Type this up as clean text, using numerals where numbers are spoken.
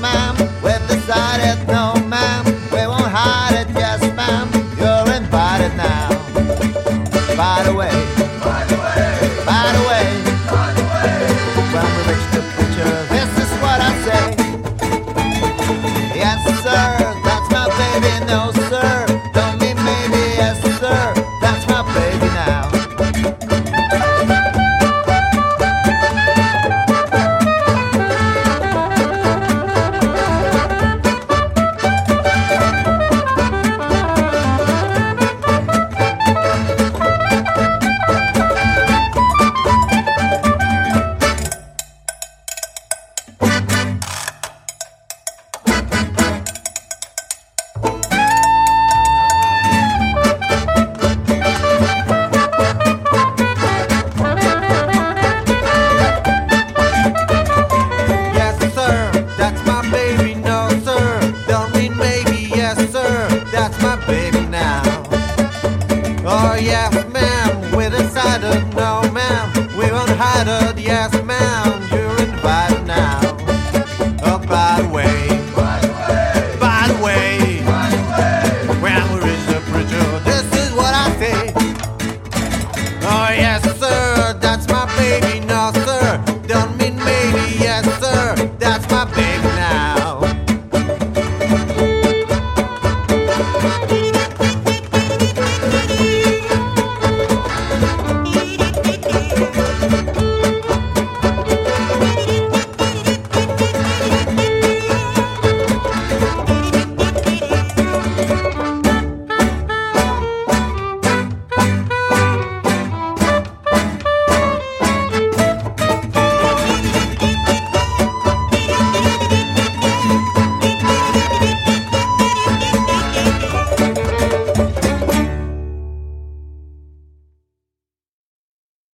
ma'am. We've decided, no, ma'am. We won't hide it, yes, ma'am. You're invited now. By the way, By the way, by the way, by the way, when we reach the picture, this is what I say. Yes, sir, that's my baby. No, sir, don't mean maybe. Yes, sir, that's my baby now. Yes, sir, that's my baby. No, sir, don't mean maybe. Yes, sir, that's my baby now. Oh, yes, ma'am, we decided. No, ma'am, we won't hide it. Yes, ma'am, you're invited now. Oh, by the way.